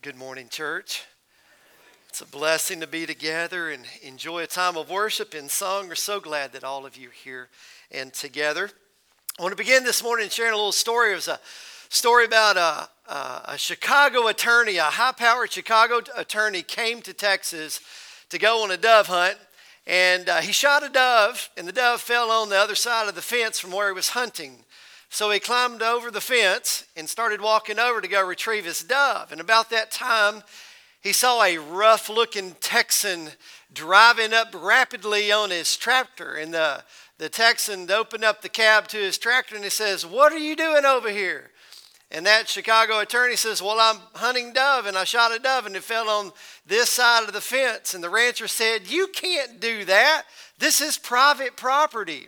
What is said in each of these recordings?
Good morning, church. It's a blessing to be together and enjoy a time of worship and song. We're so glad that all of you are here and together. I want to begin this morning sharing a little story. It was a story about a Chicago attorney, a high-powered Chicago attorney came to Texas to go on a dove hunt. And he shot a dove, and the dove fell on the other side of the fence from where he was hunting. So he climbed over the fence and started walking over to go retrieve his dove. And about that time, he saw a rough-looking Texan driving up rapidly on his tractor. And the Texan opened up the cab to his tractor and he says, "What are you doing over here?" And that Chicago attorney says, "Well, I'm hunting dove, and I shot a dove, and it fell on this side of the fence." And the rancher said, "You can't do that. This is private property."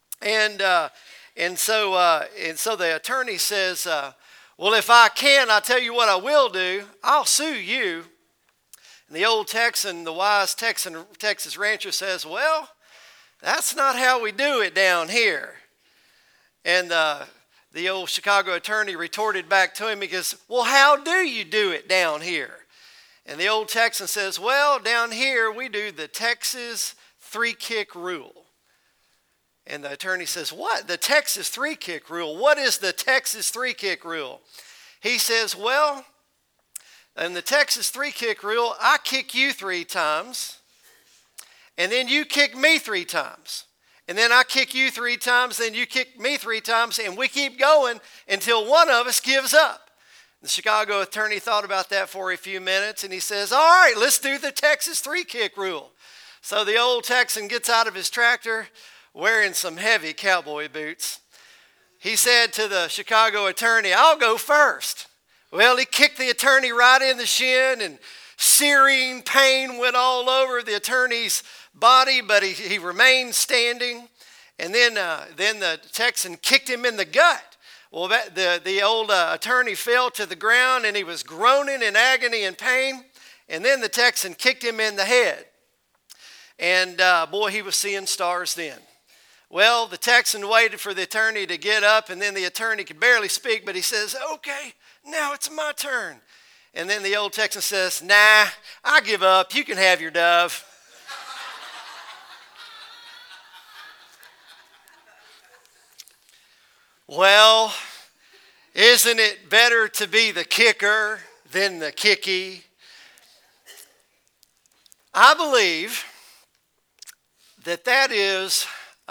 And so the attorney says, "Well, if I can, I'll tell you what I will do. I'll sue you." And the old Texan, the wise Texas rancher says, "Well, that's not how we do it down here." And the old Chicago attorney retorted back to him. He goes, "Well, how do you do it down here?" And the old Texan says, "Well, down here we do the Texas three-kick rule." And the attorney says, "What? The Texas three-kick rule? What is the Texas three-kick rule?" He says, "Well, in the Texas three-kick rule, I kick you 3 times, and then you kick me 3 times. And then I kick you 3 times, then you kick me 3 times, and we keep going until one of us gives up." The Chicago attorney thought about that for a few minutes, and he says, "All right, let's do the Texas three-kick rule." So the old Texan gets out of his tractor, wearing some heavy cowboy boots. He said to the Chicago attorney, "I'll go first." Well, he kicked the attorney right in the shin, and searing pain went all over the attorney's body, but he remained standing. And then the Texan kicked him in the gut. Well, the old attorney fell to the ground, and he was groaning in agony and pain. And then the Texan kicked him in the head. And boy, he was seeing stars then. Well, the Texan waited for the attorney to get up, and then the attorney could barely speak, but he says, "Okay, now it's my turn." And then the old Texan says, "Nah, I give up. You can have your dove." Well, isn't it better to be the kicker than the kicky? I believe that is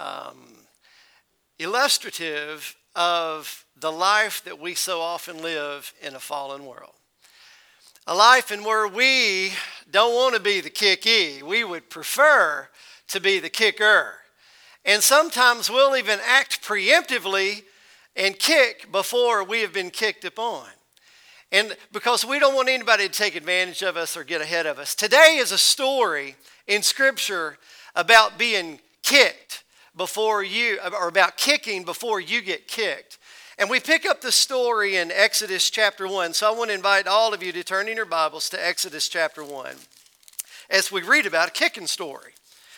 illustrative of the life that we so often live in a fallen world. A life in where we don't want to be the kicky. We would prefer to be the kicker. And sometimes we'll even act preemptively and kick before we have been kicked upon. And because we don't want anybody to take advantage of us or get ahead of us. Today is a story in Scripture about being kicked before you, or about kicking before you get kicked. And we pick up the story in Exodus chapter 1. So I want to invite all of you to turn in your Bibles to Exodus chapter 1 as we read about a kicking story.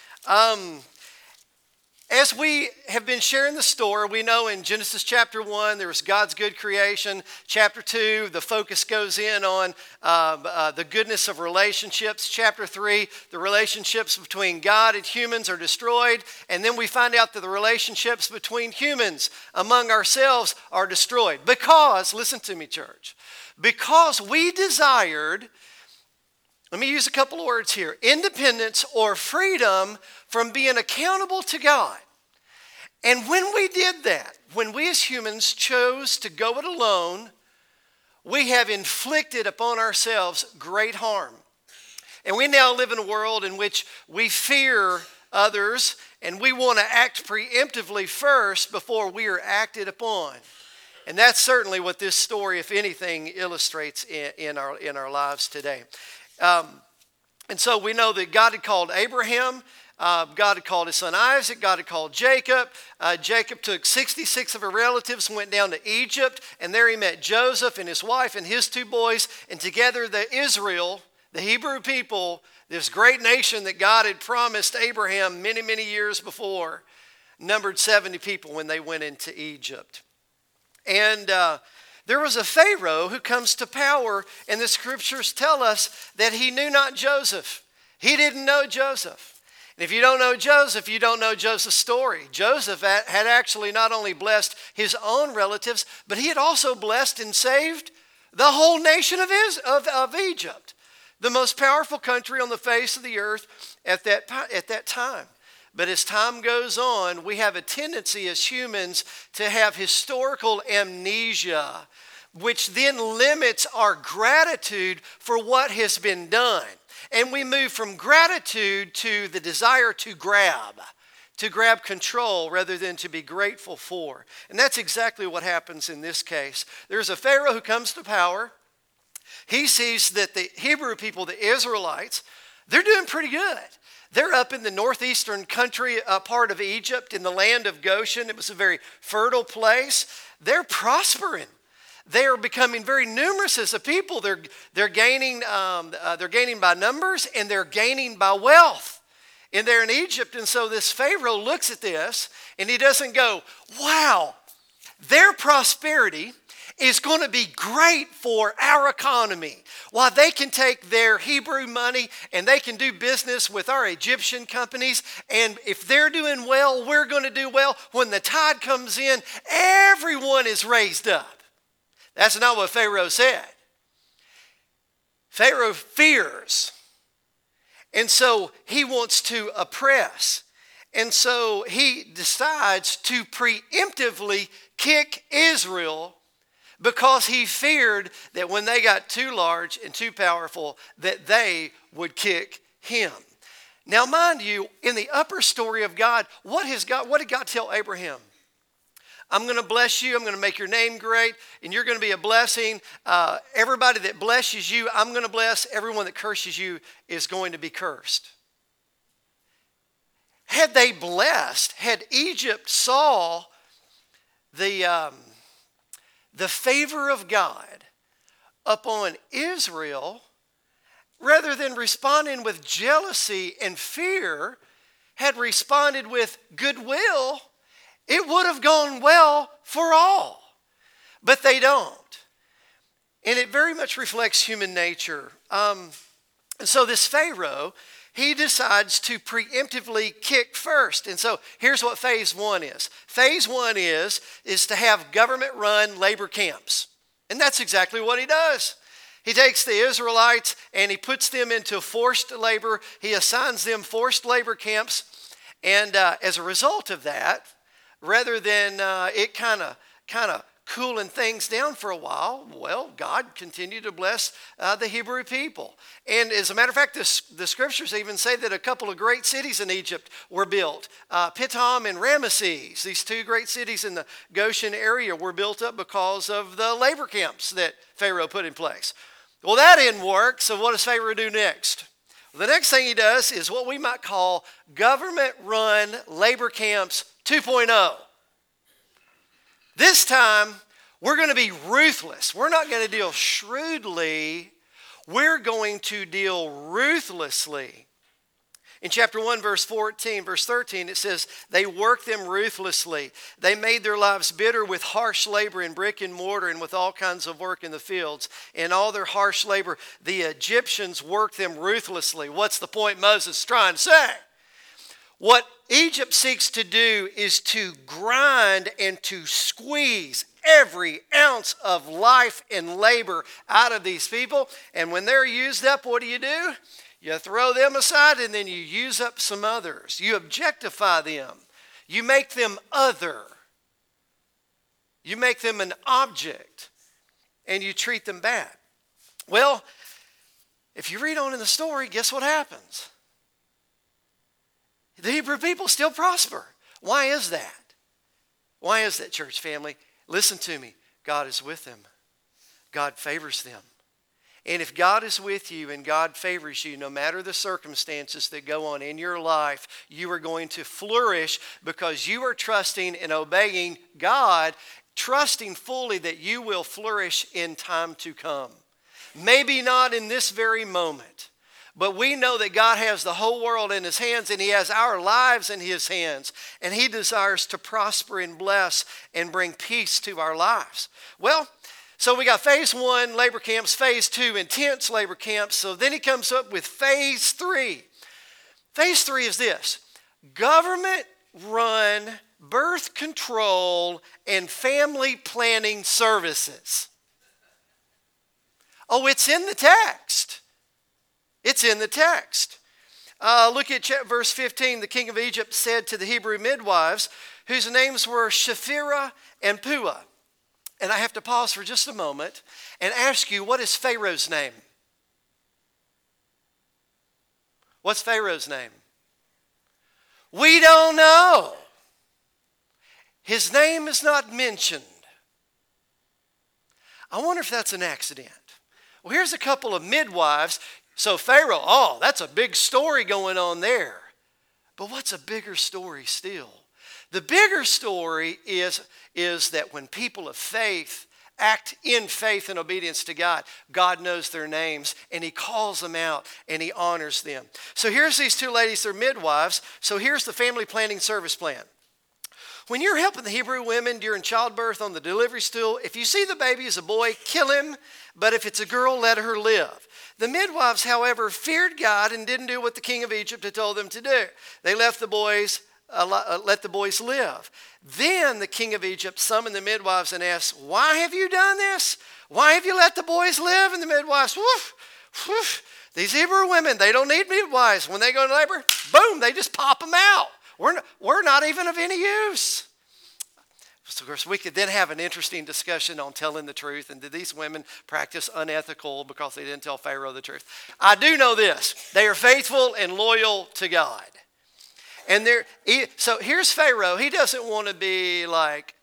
As we have been sharing the story, we know in Genesis chapter 1, there was God's good creation. Chapter 2, the focus goes in on the goodness of relationships. Chapter 3, the relationships between God and humans are destroyed. And then we find out that the relationships between humans among ourselves are destroyed. Because, listen to me, church, because we desired, let me use a couple of words here, independence or freedom from being accountable to God. And when we did that, when we as humans chose to go it alone, we have inflicted upon ourselves great harm. And we now live in a world in which we fear others, and we want to act preemptively first before we are acted upon. And that's certainly what this story, if anything, illustrates in our lives today. And so we know that God had called Abraham. God had called his son Isaac. God had called Jacob. Jacob took 66 of his relatives and went down to Egypt. And there he met Joseph and his wife and his 2 boys. And together Israel, the Hebrew people, this great nation that God had promised Abraham many, many years before, numbered 70 people when they went into Egypt. And There was a Pharaoh who comes to power, and the scriptures tell us that he knew not Joseph. He didn't know Joseph. And if you don't know Joseph, you don't know Joseph's story. Joseph had actually not only blessed his own relatives, but he had also blessed and saved the whole nation of Egypt, the most powerful country on the face of the earth at that time. But as time goes on, we have a tendency as humans to have historical amnesia, which then limits our gratitude for what has been done. And we move from gratitude to the desire to grab control rather than to be grateful for. And that's exactly what happens in this case. There's a Pharaoh who comes to power. He sees that the Hebrew people, the Israelites, they're doing pretty good. They're up in the northeastern country part of Egypt, in the land of Goshen. It was a very fertile place. They're prospering. They are becoming very numerous as a people. They're gaining by numbers, and they're gaining by wealth. And they're in Egypt, and so this Pharaoh looks at this, and he doesn't go, wow, their prosperity is going to be great for our economy. While they can take their Hebrew money and they can do business with our Egyptian companies, and if they're doing well, we're going to do well. When the tide comes in, everyone is raised up. That's not what Pharaoh said. Pharaoh fears. And so he wants to oppress. And so he decides to preemptively kick Israel because he feared that when they got too large and too powerful, that they would kick him. Now, mind you, in the upper story of God, what did God tell Abraham? I'm going to bless you. I'm going to make your name great, and you're going to be a blessing. Everybody that blesses you, I'm going to bless. Everyone that curses you is going to be cursed. Had they blessed, had Egypt saw the favor of God upon Israel, rather than responding with jealousy and fear, had responded with goodwill, it would have gone well for all. But they don't. And it very much reflects human nature. And so this Pharaoh, he decides to preemptively kick first. And so here's what phase one is. Phase one is to have government-run labor camps. And that's exactly what he does. He takes the Israelites and he puts them into forced labor. He assigns them forced labor camps. And as a result of that, rather than it kind of cooling things down for a while, well, God continued to bless the Hebrew people. And as a matter of fact, the scriptures even say that a couple of great cities in Egypt were built. Pithom and Ramesses, these two great cities in the Goshen area, were built up because of the labor camps that Pharaoh put in place. Well, that didn't work, so what does Pharaoh do next? The next thing he does is what we might call government-run labor camps 2.0. This time, we're going to be ruthless. We're not going to deal shrewdly. We're going to deal ruthlessly. In chapter 1, verse 13, it says, they worked them ruthlessly. They made their lives bitter with harsh labor in brick and mortar and with all kinds of work in the fields. In all their harsh labor, the Egyptians worked them ruthlessly. What's the point Moses is trying to say? What Egypt seeks to do is to grind and to squeeze every ounce of life and labor out of these people. And when they're used up, what do? You throw them aside and then you use up some others. You objectify them. You make them other. You make them an object and you treat them bad. Well, if you read on in the story, guess what happens? The Hebrew people still prosper. Why is that? Why is that, church family? Listen to me. God is with them. God favors them. And if God is with you and God favors you, no matter the circumstances that go on in your life, you are going to flourish because you are trusting and obeying God, trusting fully that you will flourish in time to come. Maybe not in this very moment. But we know that God has the whole world in his hands and he has our lives in his hands. And he desires to prosper and bless and bring peace to our lives. Well, So we got phase 1, labor camps, phase 2, intense labor camps. So then he comes up with phase 3. Phase 3 is this: government-run birth control and family planning services. Oh, it's in the text. It's in the text. Look at verse 15. The king of Egypt said to the Hebrew midwives, whose names were Shiphrah and Puah. And I have to pause for just a moment and ask you, what is Pharaoh's name? What's Pharaoh's name? We don't know. His name is not mentioned. I wonder if that's an accident. Well, here's a couple of midwives. So Pharaoh, oh, that's a big story going on there. But what's a bigger story still? The bigger story is that when people of faith act in faith and obedience to God, God knows their names and he calls them out and he honors them. So here's these two ladies, they're midwives. So here's the family planning service plan. When you're helping the Hebrew women during childbirth on the delivery stool, if you see the baby is a boy, kill him. But if it's a girl, let her live. The midwives, however, feared God and didn't do what the king of Egypt had told them to do. They let the boys live. Then the king of Egypt summoned the midwives and asked, why have you done this? Why have you let the boys live? And the midwives, woof, woof. These Hebrew women, they don't need midwives. When they go into labor, boom, they just pop them out. We're not even of any use. So of course, we could then have an interesting discussion on telling the truth. And did these women practice unethical because they didn't tell Pharaoh the truth? I do know this. They are faithful and loyal to God. And so here's Pharaoh. He doesn't want to be like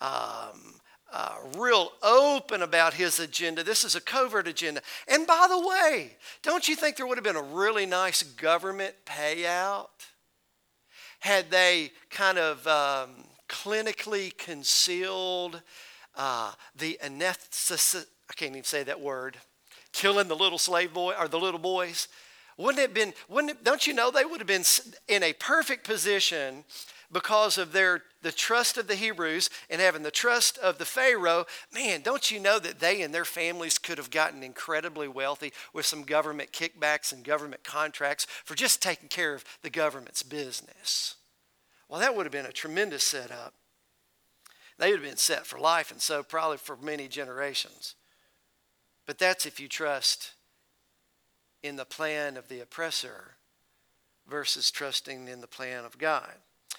real open about his agenda. This is a covert agenda. And by the way, don't you think there would have been a really nice government payout had they kind of clinically concealed the anesthetist, I can't even say that word, killing the little slave boy or the little boys? Don't you know they would have been in a perfect position because of the trust of the Hebrews and having the trust of the Pharaoh? Man, don't you know that they and their families could have gotten incredibly wealthy with some government kickbacks and government contracts for just taking care of the government's business? Well, that would have been a tremendous setup. They would have been set for life, and so probably for many generations. But that's if you trust in the plan of the oppressor versus trusting in the plan of God.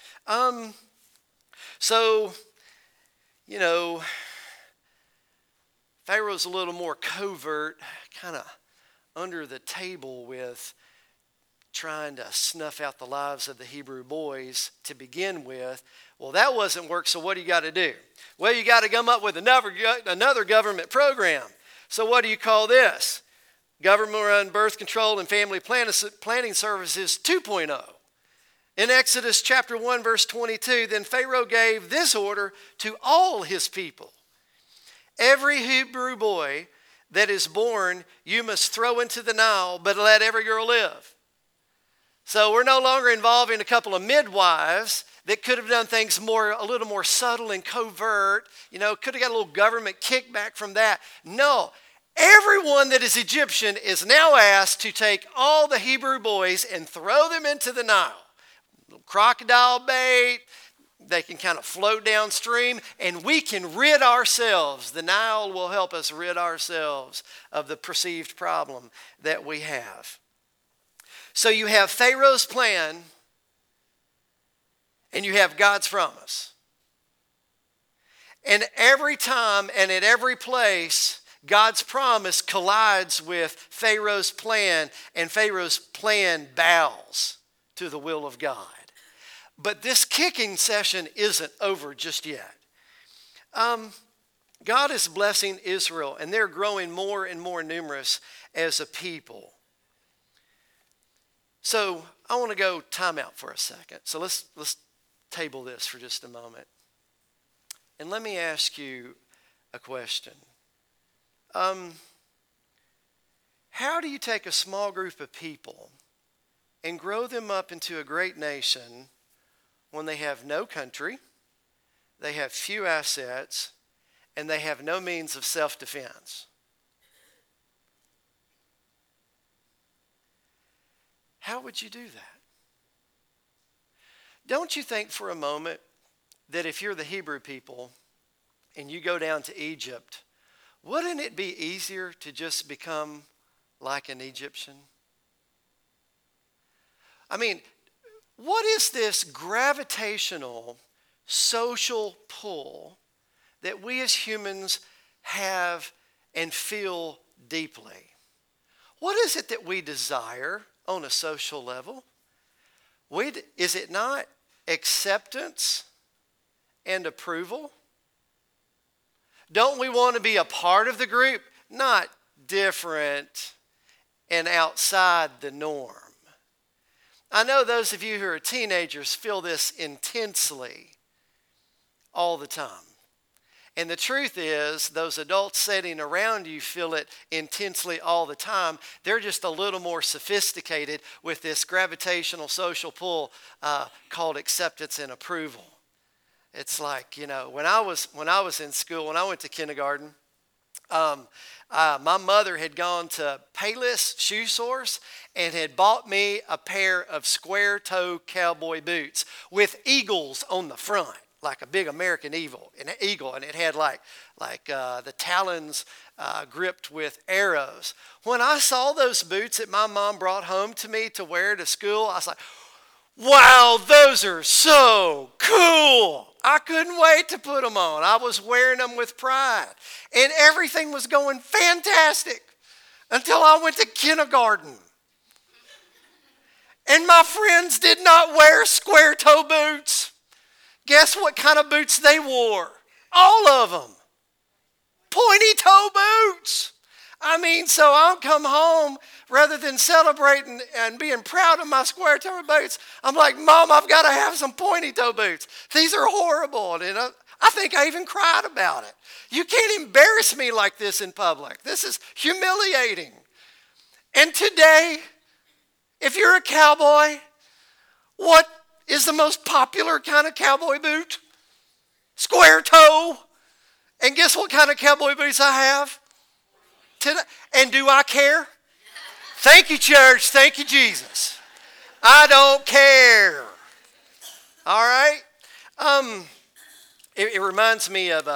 So, you know, Pharaoh's a little more covert, kind of under the table with trying to snuff out the lives of the Hebrew boys to begin with. Well, that wasn't work, so what do you got to do? Well, you got to come up with another government program. So what do you call this? Government-run birth control and family planning services 2.0. In Exodus chapter 1, verse 22, then Pharaoh gave this order to all his people. Every Hebrew boy that is born, you must throw into the Nile, but let every girl live. So we're no longer involving a couple of midwives that could have done things a little more subtle and covert. You know, could have got a little government kickback from that. No. Everyone that is Egyptian is now asked to take all the Hebrew boys and throw them into the Nile. Crocodile bait, they can kind of float downstream, and we can rid ourselves. The Nile will help us rid ourselves of the perceived problem that we have. So you have Pharaoh's plan, and you have God's promise. And every time and at every place, God's promise collides with Pharaoh's plan, and Pharaoh's plan bows to the will of God. But this kicking session isn't over just yet. God is blessing Israel, and they're growing more and more numerous as a people. So I want to go time out for a second. So let's table this for just a moment. And let me ask you a question. How do you take a small group of people and grow them up into a great nation when they have no country, they have few assets, and they have no means of self-defense. How would you do that? Don't you think for a moment that if you're the Hebrew people and you go down to Egypt, wouldn't it be easier to just become like an Egyptian? I mean, what is this gravitational social pull that we as humans have and feel deeply? What is it that we desire on a social level? Is it not acceptance and approval? Don't we want to be a part of the group? Not different and outside the norm. I know those of you who are teenagers feel this intensely all the time. And the truth is, those adults sitting around you feel it intensely all the time. They're just a little more sophisticated with this gravitational social pull called acceptance and approval. It's like, when I was in school, when I went to kindergarten, my mother had gone to Payless Shoe Source and had bought me a pair of square-toe cowboy boots with eagles on the front, like a big American eagle, and it had like the talons gripped with arrows. When I saw those boots that my mom brought home to me to wear to school, I was like, wow, those are so cool. I couldn't wait to put them on. I was wearing them with pride. And everything was going fantastic until I went to kindergarten. And my friends did not wear square-toe boots. Guess what kind of boots they wore? All of them. Pointy-toe boots. So I'll come home, rather than celebrating and being proud of my square-toe boots, I'm like, Mom, I've got to have some pointy-toe boots. These are horrible. And I think I even cried about it. You can't embarrass me like this in public. This is humiliating. And today, if you're a cowboy, what is the most popular kind of cowboy boot? Square toe. And guess what kind of cowboy boots I have? Today. And do I care? Thank you, church. Thank you, Jesus. I don't care. All right? It reminds me of,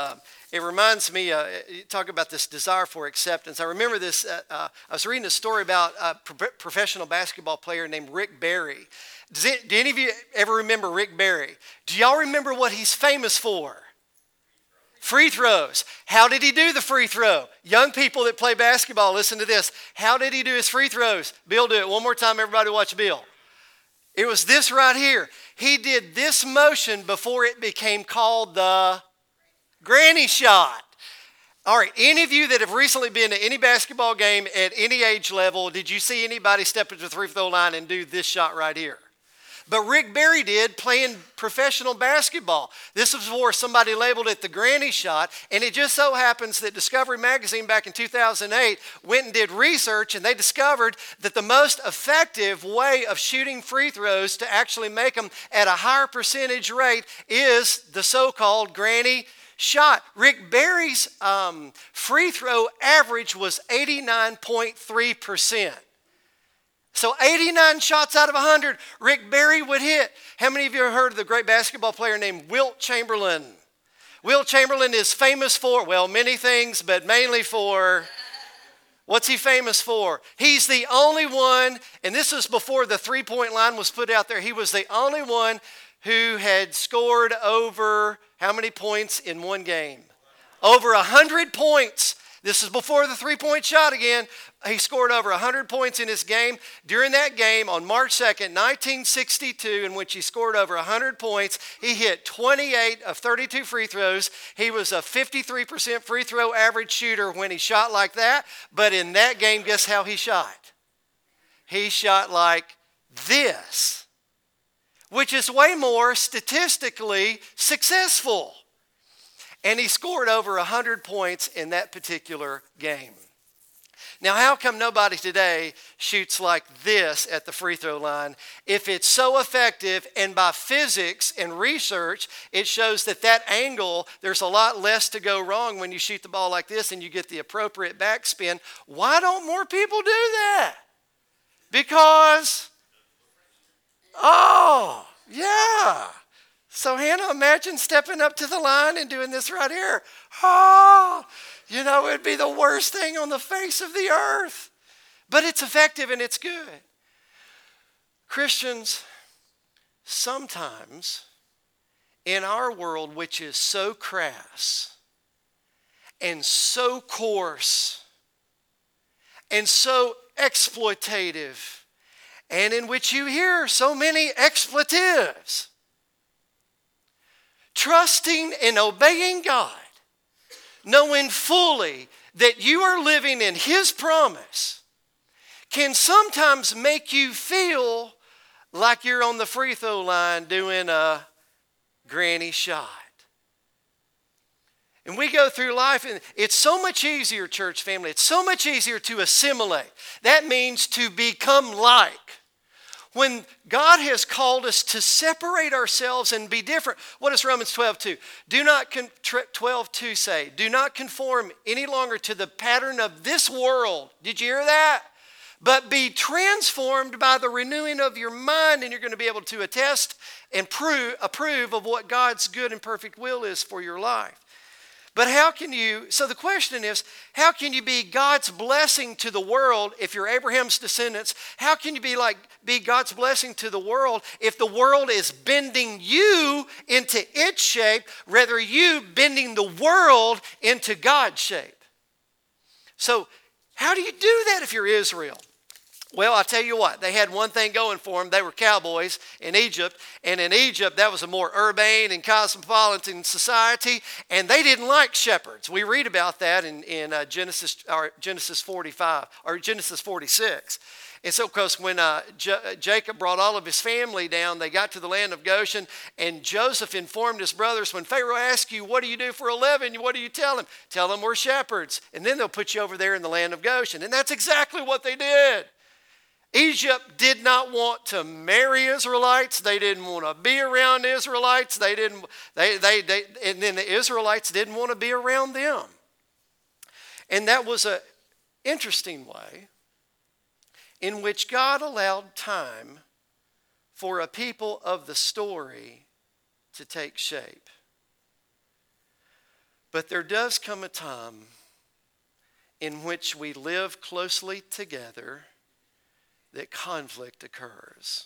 talk about this desire for acceptance. I remember this, I was reading a story about a professional basketball player named Rick Barry. Do any of you ever remember Rick Barry? Do y'all remember what he's famous for? Free throws. How did he do the free throw? Young people that play basketball, listen to this. How did he do his free throws? Bill, do it. One more time, everybody watch Bill. It was this right here. He did this motion before it became called the granny shot. All right, any of you that have recently been to any basketball game at any age level, did you see anybody step into the free throw line and do this shot right here? But Rick Barry did, playing professional basketball. This was before somebody labeled it the granny shot, and it just so happens that Discovery Magazine back in 2008 went and did research, and they discovered that the most effective way of shooting free throws to actually make them at a higher percentage rate is the so-called granny shot. Rick Barry's free throw average was 89.3%. So 89 shots out of 100, Rick Barry would hit. How many of you have heard of the great basketball player named Wilt Chamberlain? Wilt Chamberlain is famous for, well, many things, but mainly for, what's he famous for? He's the only one, and this was before the three-point line was put out there, he was the only one who had scored over how many points in one game? Over 100 points. This is before the three-point shot again. He scored over 100 points in his game. During that game on March 2nd, 1962, in which he scored over 100 points, he hit 28 of 32 free throws. He was a 53% free throw average shooter when he shot like that. But in that game, guess how he shot? He shot like this, which is way more statistically successful. And he scored over 100 points in that particular game. Now, how come nobody today shoots like this at the free throw line if it's so effective, and by physics and research, it shows that that angle, there's a lot less to go wrong when you shoot the ball like this and you get the appropriate backspin? Why don't more people do that? Because, oh, yeah. So Hannah, imagine stepping up to the line and doing this right here. Oh, you know, it'd be the worst thing on the face of the earth. But it's effective and it's good. Christians, sometimes in our world, which is so crass and so coarse and so exploitative, and in which you hear so many expletives, trusting and obeying God, knowing fully that you are living in His promise, can sometimes make you feel like you're on the free throw line doing a granny shot. And we go through life, and it's so much easier, church family, it's so much easier to assimilate. That means to become like. When God has called us to separate ourselves and be different, what does Romans 12:2? 12:2 say? Do not conform any longer to the pattern of this world. Did you hear that? But be transformed by the renewing of your mind, and you're going to be able to attest and approve of what God's good and perfect will is for your life. But so the question is, how can you be God's blessing to the world if you're Abraham's descendants? How can you be God's blessing to the world if the world is bending you into its shape, rather you bending the world into God's shape? So how do you do that if you're Israel? Well, I'll tell you what, they had one thing going for them. They were cowboys in Egypt, and in Egypt, that was a more urbane and cosmopolitan society, and they didn't like shepherds. We read about that in Genesis 45, or Genesis 46. And so, because when Jacob brought all of his family down, they got to the land of Goshen, and Joseph informed his brothers, when Pharaoh asks you, what do you do for a living? What do you tell him? Tell them we're shepherds, and then they'll put you over there in the land of Goshen. And that's exactly what they did. Egypt did not want to marry Israelites. They didn't want to be around Israelites. And then the Israelites didn't want to be around them. And that was an interesting way in which God allowed time for a people of the story to take shape. But there does come a time in which we live closely together that conflict occurs.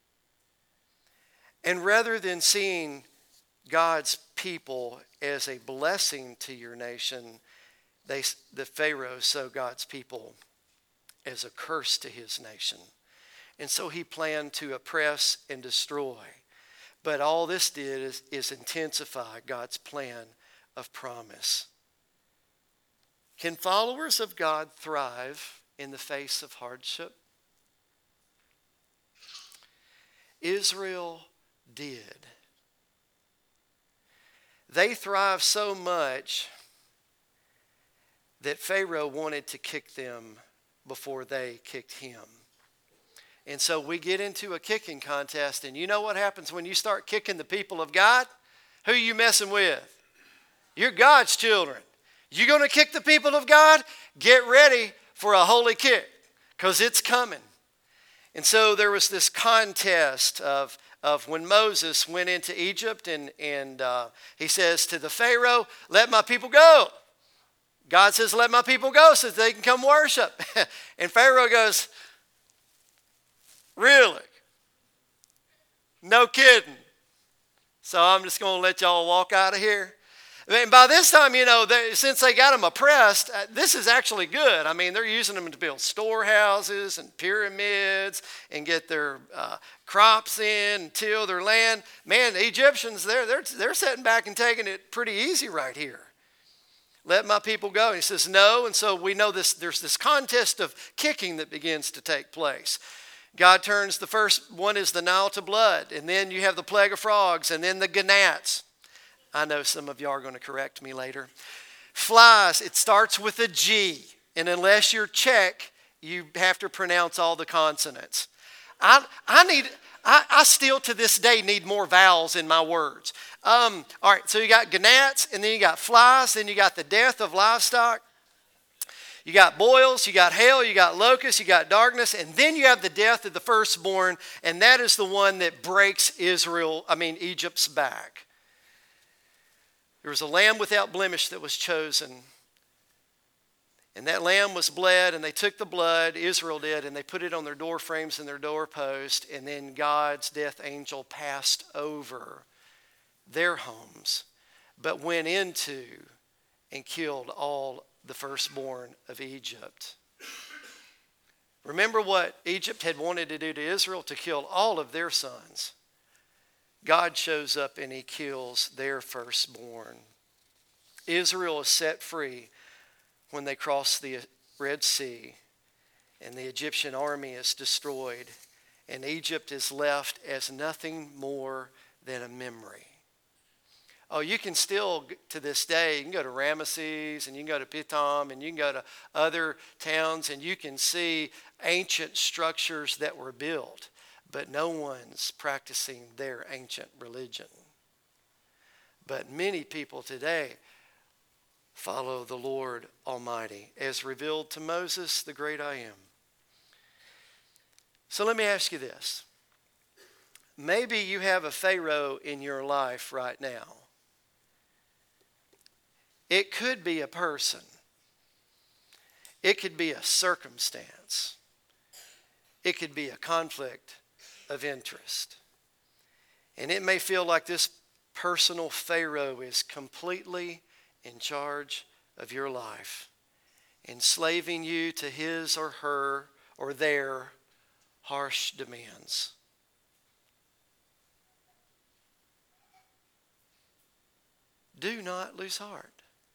And rather than seeing God's people as a blessing to your nation, the Pharaoh saw God's people as a curse to his nation. And so he planned to oppress and destroy. But all this did is intensify God's plan of promise. Can followers of God thrive in the face of hardship? Israel did. They thrived so much that Pharaoh wanted to kick them before they kicked him. And so we get into a kicking contest, and you know what happens when you start kicking the people of God? Who are you messing with? You're God's children. You going to kick the people of God? Get ready for a holy kick, because it's coming. And so there was this contest of when Moses went into Egypt, and he says to the Pharaoh, let my people go. God says, let my people go so that they can come worship. And Pharaoh goes, really? No kidding. So I'm just going to let y'all walk out of here. And by this time, since they got them oppressed, this is actually good. I mean, they're using them to build storehouses and pyramids and get their crops in and till their land. Man, the Egyptians, they're sitting back and taking it pretty easy right here. Let my people go. And he says no. And so we know there's this contest of kicking that begins to take place. God turns, the first one is the Nile to blood. And then you have the plague of frogs, and then the gnats. I know some of y'all are going to correct me later. Flies, it starts with a G. And unless you're Czech, you have to pronounce all the consonants. I still to this day need more vowels in my words. All right, so you got gnats, and then you got flies, then you got the death of livestock. You got boils, you got hail, you got locusts, you got darkness, and then you have the death of the firstborn, and that is the one that breaks Egypt's back. There was a lamb without blemish that was chosen. And that lamb was bled, and they took the blood, Israel did, and they put it on their door frames and their doorpost, and then God's death angel passed over their homes, but went into and killed all the firstborn of Egypt. Remember what Egypt had wanted to do to Israel? To kill all of their sons. God shows up and he kills their firstborn. Israel is set free when they cross the Red Sea, and the Egyptian army is destroyed, and Egypt is left as nothing more than a memory. Oh, you can still, to this day, you can go to Ramesses, and you can go to Pithom, and you can go to other towns, and you can see ancient structures that were built, but no one's practicing their ancient religion. But many people today follow the Lord Almighty, as revealed to Moses, the great I am. So let me ask you this. Maybe you have a Pharaoh in your life right now. It could be a person. It could be a circumstance. It could be a conflict of interest. And it may feel like this personal Pharaoh is completely in charge of your life, enslaving you to his or her or their harsh demands. Do not lose heart.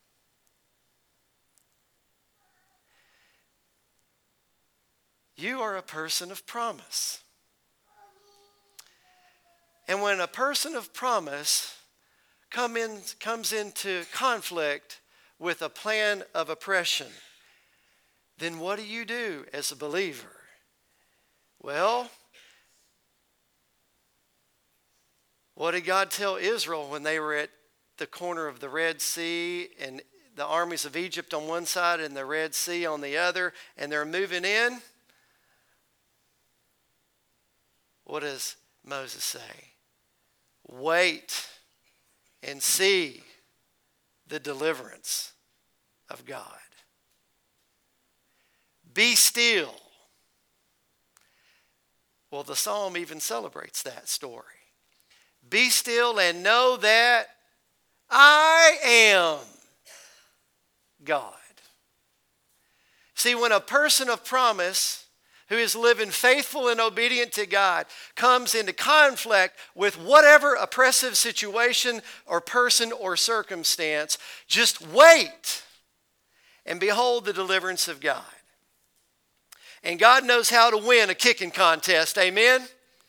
You are a person of promise. And when a person of promise comes into conflict with a plan of oppression, then what do you do as a believer? Well, what did God tell Israel when they were at the corner of the Red Sea and the armies of Egypt on one side and the Red Sea on the other, and they're moving in? What does Moses say? Wait and see the deliverance of God. Be still. Well, the psalm even celebrates that story. Be still and know that I am God. See, when a person of promise who is living faithful and obedient to God comes into conflict with whatever oppressive situation or person or circumstance, just wait and behold the deliverance of God. And God knows how to win a kicking contest, amen?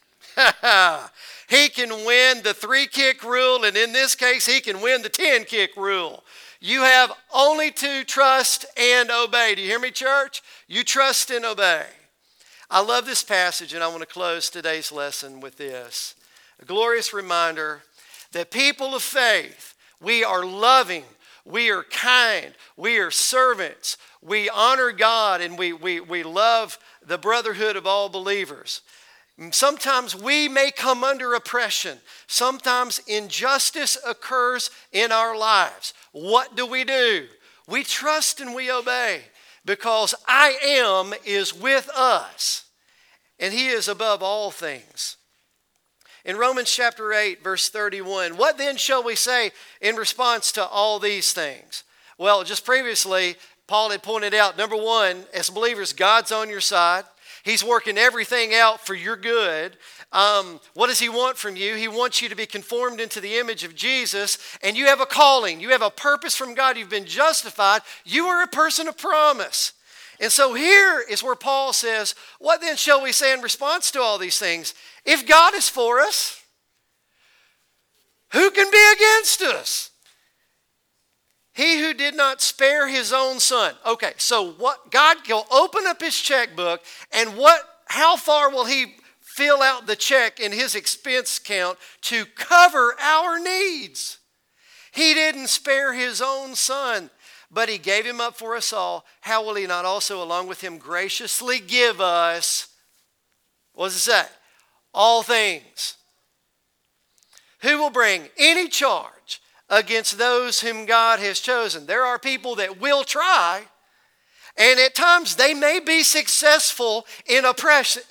He can win the 3-kick rule, and in this case, he can win the 10-kick rule. You have only to trust and obey. Do you hear me, church? You trust and obey. I love this passage, and I want to close today's lesson with this. A glorious reminder that people of faith, we are loving, we are kind, we are servants, we honor God, and we love the brotherhood of all believers. Sometimes we may come under oppression. Sometimes injustice occurs in our lives. What do? We trust and we obey, because I am is with us, and he is above all things. In Romans chapter 8, verse 31, what then shall we say in response to all these things? Well, just previously, Paul had pointed out, number one, as believers, God's on your side. He's working everything out for your good. What does he want from you? He wants you to be conformed into the image of Jesus, and you have a calling. You have a purpose from God. You've been justified. You are a person of promise. And so here is where Paul says, what then shall we say in response to all these things? If God is for us, who can be against us? He who who did not spare his own son. Okay, so what God will open up his checkbook, and how far will he fill out the check in his expense account to cover our needs? He didn't spare his own son, but he gave him up for us all. How will he not also, along with him, graciously give us, what does it say? All things. Who will bring any charge against those whom God has chosen? There are people that will try, and at times they may be successful in oppression,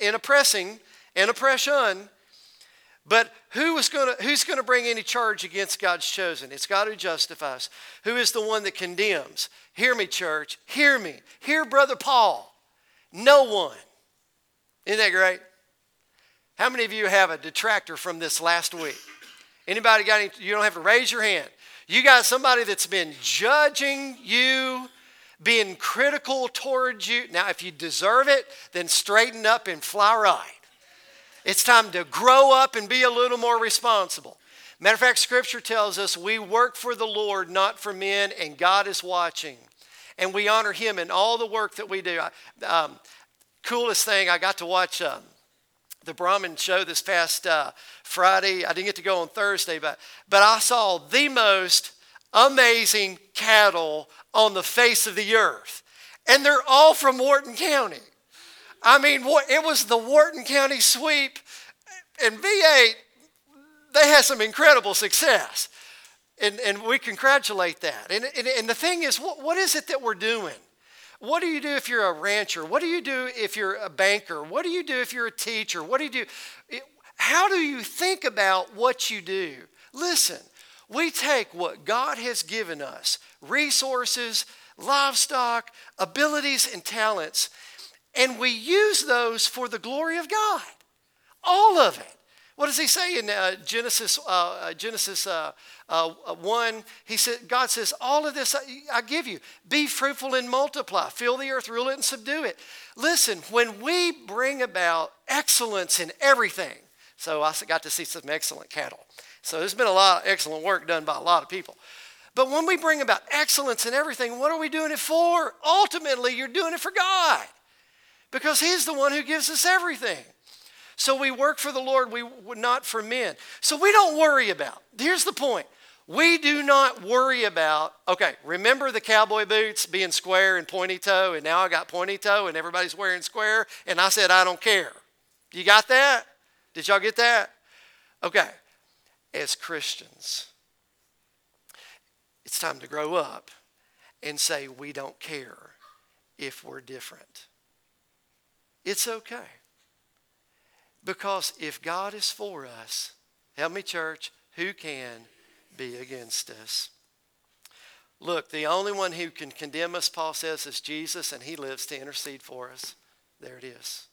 but who's going to bring any charge against God's chosen? It's God who justifies. Who is the one that condemns? Hear me, church. Hear me. Hear Brother Paul. No one. Isn't that great? How many of you have a detractor from this last week? Anybody got any? You don't have to raise your hand. You got somebody that's been judging you, being critical towards you. Now, if you deserve it, then straighten up and fly right. It's time to grow up and be a little more responsible. Matter of fact, Scripture tells us we work for the Lord, not for men, and God is watching. And we honor Him in all the work that we do. Coolest thing, I got to watch the Brahmin show this past Friday. I didn't get to go on Thursday, but I saw the most amazing cattle on the face of the earth. And they're all from Wharton County. I mean, it was the Wharton County sweep, and V8, they had some incredible success. And we congratulate that. And the thing is, what is it that we're doing? What do you do if you're a rancher? What do you do if you're a banker? What do you do if you're a teacher? What do you do? How do you think about what you do? Listen, we take what God has given us, resources, livestock, abilities, and talents, and we use those for the glory of God. All of it. What does he say in Genesis 1? He said, God says, all of this I give you. Be fruitful and multiply. Fill the earth, rule it, and subdue it. Listen, when we bring about excellence in everything, so I got to see some excellent cattle. So there's been a lot of excellent work done by a lot of people. But when we bring about excellence in everything, what are we doing it for? Ultimately, you're doing it for God. Because He's the one who gives us everything. So we work for the Lord, not for men. So we don't worry about. Here's the point. We do not worry about, okay, remember the cowboy boots being square and pointy toe, and now I got pointy toe and everybody's wearing square, and I said, I don't care. You got that? Did y'all get that? Okay. As Christians, it's time to grow up and say we don't care if we're different. It's okay. Because if God is for us, help me, church, who can be against us? Look, the only one who can condemn us, Paul says, is Jesus, and He lives to intercede for us. There it is.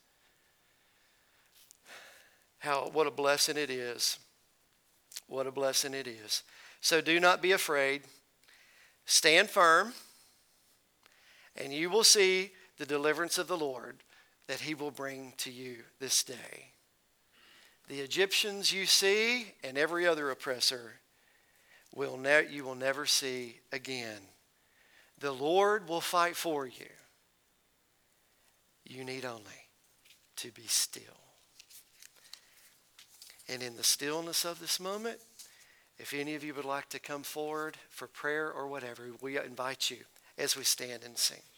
What a blessing it is. What a blessing it is. So do not be afraid. Stand firm, and you will see the deliverance of the Lord that He will bring to you this day. The Egyptians you see and every other oppressor you will never see again. The Lord will fight for you. You need only to be still. And in the stillness of this moment, if any of you would like to come forward for prayer or whatever, we invite you as we stand and sing.